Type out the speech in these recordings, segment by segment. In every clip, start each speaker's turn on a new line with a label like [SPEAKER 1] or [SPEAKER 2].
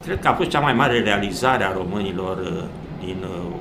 [SPEAKER 1] Cred că a fost cea mai mare realizare a românilor din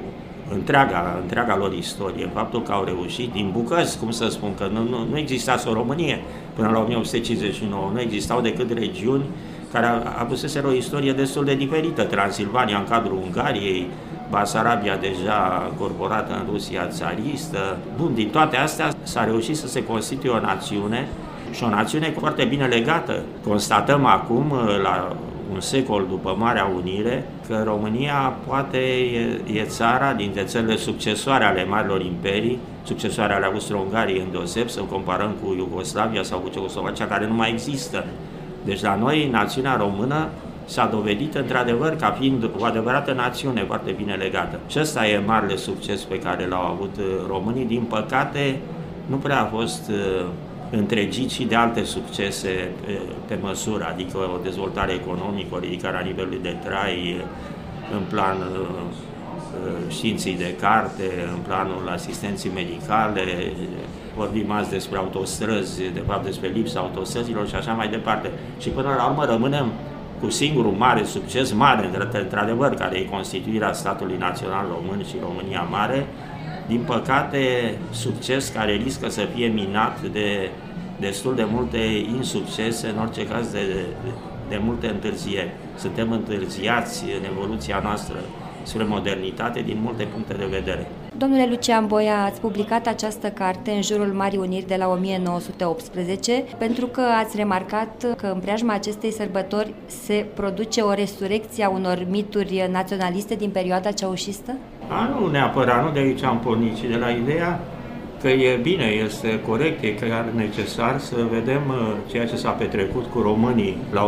[SPEAKER 1] întreaga lor istorie, faptul că au reușit din bucăți, cum să spun, că nu existase o Românie până la 1859, nu existau decât regiuni care avuseseră o istorie destul de diferită, Transilvania în cadrul Ungariei, Basarabia deja incorporată în Rusia țaristă. Bun, din toate astea s-a reușit să se constituie o națiune și o națiune foarte bine legată. Constatăm acum, la un secol după Marea Unire, că România poate e țara dintre țările succesoare ale marilor imperii, succesoare ale Austro-Ungariei îndeoseb, să comparăm cu Iugoslavia sau cu Cehoslovacia, care nu mai există. Deci la noi, națiunea română s-a dovedit într-adevăr ca fiind o adevărată națiune foarte bine legată. Și ăsta e marele succes pe care l-au avut românii. Din păcate, nu prea a fost întregit și de alte succese pe măsură, adică o dezvoltare economică, o ridicare a nivelului de trai în plan științei de carte, în planul asistenței medicale, vorbim azi despre autostrăzi, de fapt despre lipsa autostrăzilor și așa mai departe. Și până la urmă rămânem cu singurul mare succes, mare într-adevăr, care e constituirea statului național român și România Mare, din păcate succes care riscă să fie minat de destul de multe insuccese, în orice caz de multe întârzieri. Suntem întârziați în evoluția noastră spre modernitate din multe puncte de vedere.
[SPEAKER 2] Domnule Lucian Boia, ați publicat această carte în jurul Marii Uniri de la 1918 pentru că ați remarcat că în preajma acestei sărbători se produce o resurecție a unor mituri naționaliste din perioada ceaușistă?
[SPEAKER 1] Nu neapărat, nu de aici am pornit, ci de la ideea că e bine, este corect, e chiar necesar să vedem ceea ce s-a petrecut cu românii la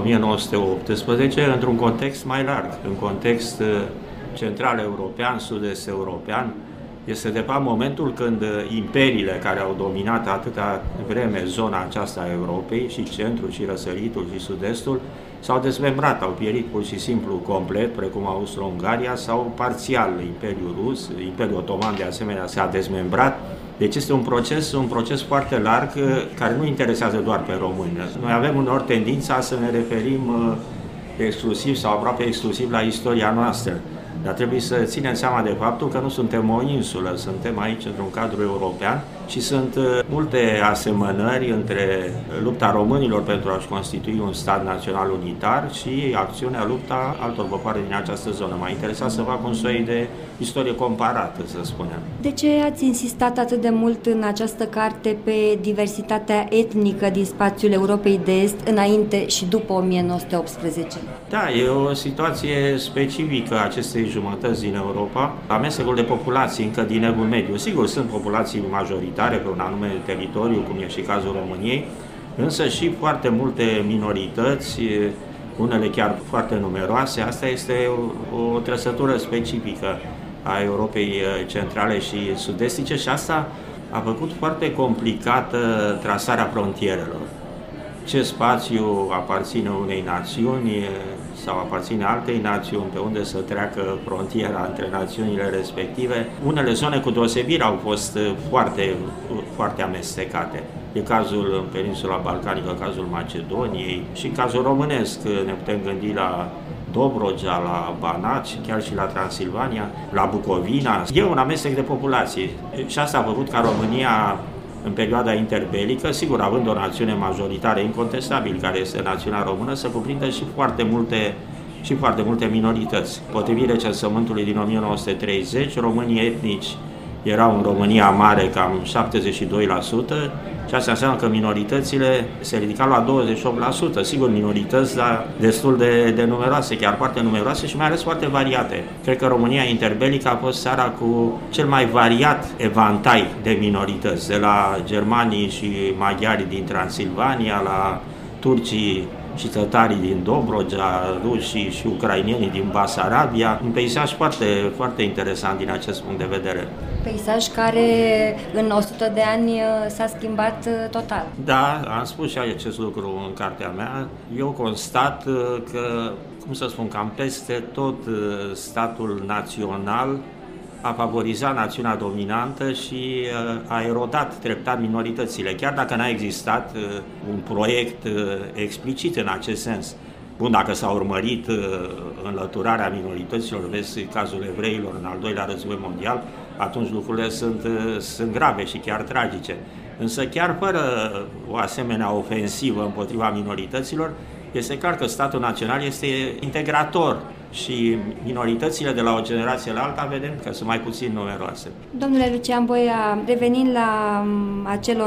[SPEAKER 1] 1918 într-un context mai larg, în context central european, sud-est european. Este de fapt momentul când imperiile care au dominat atâta vreme zona aceasta a Europei, și centrul, și răsăritul, și sud-estul, s-au dezmembrat, au pierit pur și simplu complet, precum Austro-Ungaria, sau parțial Imperiul Rus, Imperiul Otoman de asemenea s-a dezmembrat. Deci este un proces foarte larg care nu interesează doar pe români. Noi avem uneori tendința să ne referim exclusiv sau aproape exclusiv la istoria noastră. Dar trebuie să ținem seama de faptul că nu suntem o insulă, suntem aici într-un cadru european și sunt multe asemănări între lupta românilor pentru a-și constitui un stat național unitar și lupta altor popoare din această zonă. M-a interesat să fac un soi de istorie comparată, să spunem.
[SPEAKER 2] De ce ați insistat atât de mult în această carte pe diversitatea etnică din spațiul Europei de Est înainte și după 1918?
[SPEAKER 1] Da, e o situație specifică a acestei jumătăți din Europa, amestecul de populații încă din Evul Mediu. Sigur, sunt populații majoritare pe un anume teritoriu, cum e și cazul României, însă și foarte multe minorități, unele chiar foarte numeroase. Asta este o trăsătură specifică a Europei centrale și sud-estice și asta a făcut foarte complicată trasarea frontierelor. Ce spațiu aparține unei națiuni sau aparține altei națiuni, pe unde să treacă frontiera între națiunile respective. Unele zone cu deosebire au fost foarte, foarte amestecate. E cazul în peninsula balcanică, cazul Macedoniei și cazul românesc. Ne putem gândi la Dobrogea, la Banat și chiar și la Transilvania, la Bucovina. E un amestec de populații și asta a făcut ca România, în perioada interbelică, sigur, având o națiune majoritară incontestabil, care este națiunea română, să cuprindă și foarte multe minorități. Potrivit recensământului din 1930, românii etnici erau în România Mare cam 72% și asta înseamnă că minoritățile se ridicau la 28%. Sigur, minorități, dar destul de numeroase, chiar foarte numeroase și mai ales foarte variate. Cred că România interbelică a fost țara cu cel mai variat evantai de minorități, de la germanii și maghiari din Transilvania, la turcii și tătarii din Dobrogea, rușii și ucrainienii din Basarabia. Un peisaj foarte, foarte interesant din acest punct de vedere.
[SPEAKER 2] Peisaj care în 100 de ani s-a schimbat total.
[SPEAKER 1] Da, am spus și acest lucru în cartea mea. Eu constat că, cam peste tot statul național a favorizat națiunea dominantă și a erodat treptat minoritățile, chiar dacă n-a existat un proiect explicit în acest sens. Bun, dacă s-a urmărit înlăturarea minorităților, vezi cazul evreilor în al doilea război mondial, atunci lucrurile sunt grave și chiar tragice. Însă chiar fără o asemenea ofensivă împotriva minorităților, este clar că statul național este integrator și minoritățile de la o generație la alta vedem că sunt mai puțin numeroase.
[SPEAKER 2] Domnule Lucian Boia, revenind la acel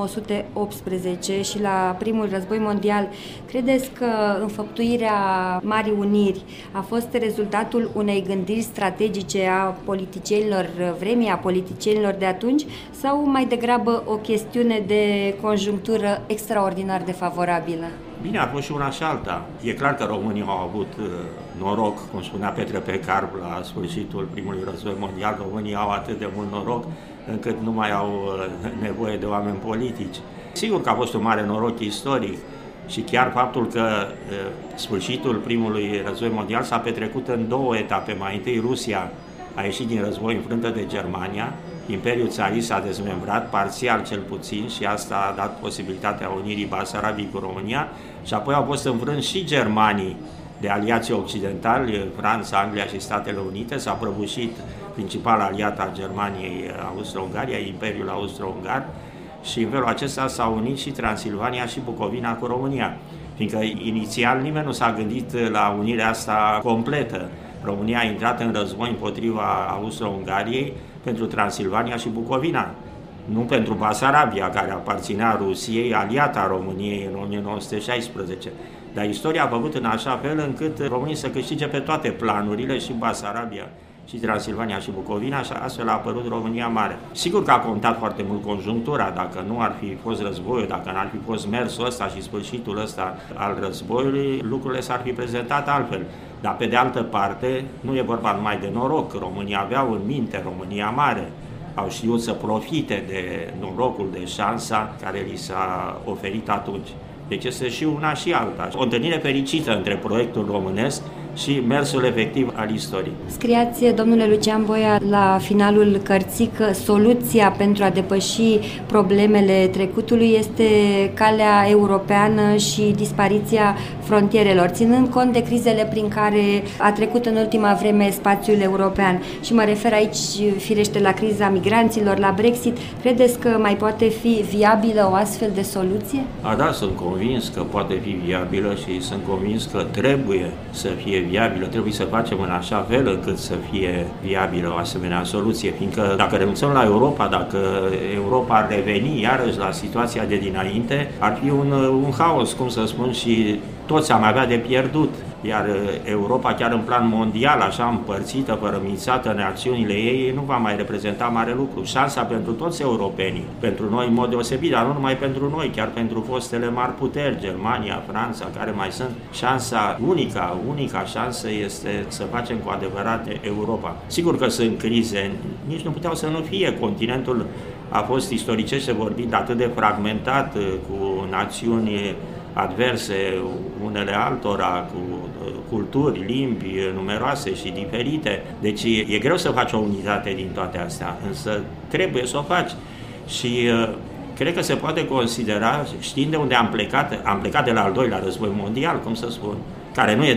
[SPEAKER 2] 1918 și la primul război mondial, credeți că înfăptuirea Marii Uniri a fost rezultatul unei gândiri strategice a politicienilor vremii, a politicienilor de atunci, sau mai degrabă o chestiune de conjunctură extraordinar de favorabilă?
[SPEAKER 1] Bine, a fost și una și alta. E clar că românii au avut noroc, cum spunea Petre Pecar la sfârșitul primului război mondial, românii au atât de mult noroc încât nu mai au nevoie de oameni politici. Sigur că a fost un mare noroc istoric și chiar faptul că sfârșitul primului război mondial s-a petrecut în două etape. Mai întâi Rusia a ieșit din război înfrântă de Germania, Imperiul Țarist s-a dezmembrat, parțial cel puțin, și asta a dat posibilitatea unirii Basarabiei cu România, și apoi au fost înfrânți și germanii de aliații occidentali, Franța, Anglia și Statele Unite, s-a prăbușit principala aliată a Germaniei, Austro-Ungaria, Imperiul Austro-Ungar, și în felul acesta s-au unit și Transilvania și Bucovina cu România, fiindcă inițial nimeni nu s-a gândit la unirea asta completă. România a intrat în război împotriva Austro-Ungariei pentru Transilvania și Bucovina, nu pentru Basarabia, care aparținea Rusiei, aliata României în 1916. Dar istoria a făcut în așa fel încât românii să câștige pe toate planurile, și Basarabia, și Transilvania și Bucovina, și astfel a apărut România Mare. Sigur că a contat foarte mult conjunctura. Dacă nu ar fi fost războiul, dacă n-ar fi fost mersul ăsta și sfârșitul ăsta al războiului, lucrurile s-ar fi prezentat altfel. Dar pe de altă parte, nu e vorba numai de noroc. Românii aveau în minte România Mare. Au știut să profite de norocul, de șansa care li s-a oferit atunci. Deci este și una și alta. O întâlnire fericită între proiectul românesc și mersul efectiv al istoriei.
[SPEAKER 2] Scriați, domnule Lucian Boia, la finalul cărții că soluția pentru a depăși problemele trecutului este calea europeană și dispariția frontierelor, ținând cont de crizele prin care a trecut în ultima vreme spațiul european. Și mă refer aici, firește, la criza migranților, la Brexit. Credeți că mai poate fi viabilă o astfel de soluție?
[SPEAKER 1] Da, sunt convins că poate fi viabilă și sunt convins că trebuie să fie viabilă, trebuie să facem în așa fel încât să fie viabilă o asemenea soluție, fiindcă dacă renunțăm la Europa, dacă Europa ar reveni iarăși la situația de dinainte, ar fi un haos, cum să spun, și toți am avea de pierdut. Iar Europa, chiar în plan mondial, așa împărțită, părămițată în acțiunile ei, nu va mai reprezenta mare lucru. Șansa pentru toți europenii, pentru noi în mod deosebit, dar nu numai pentru noi, chiar pentru fostele mari puteri, Germania, Franța, care mai sunt, șansa unica șansă este să facem cu adevărat Europa. Sigur că sunt crize, nici nu puteau să nu fie. Continentul a fost, istoricește vorbind, atât de fragmentat, cu națiuni adverse unele altora, cu culturi, limbi numeroase și diferite. Deci e greu să faci o unitate din toate astea, însă trebuie să o faci. Și cred că se poate considera, știind de unde am plecat de la al doilea război mondial, cum să spun, care nu e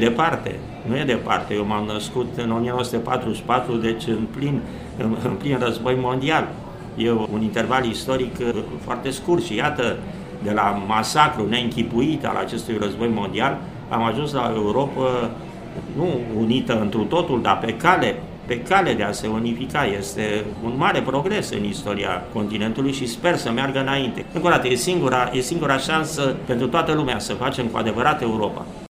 [SPEAKER 1] departe. Eu m-am născut în 1944, deci în plin război mondial. E un interval istoric foarte scurt și iată, de la masacrul neînchipuit al acestui război mondial, am ajuns la Europa nu unită întru totul, dar pe cale de a se unifica. Este un mare progres în istoria continentului și sper să meargă înainte. Încă o dată, e singura șansă pentru toată lumea să facem cu adevărat Europa.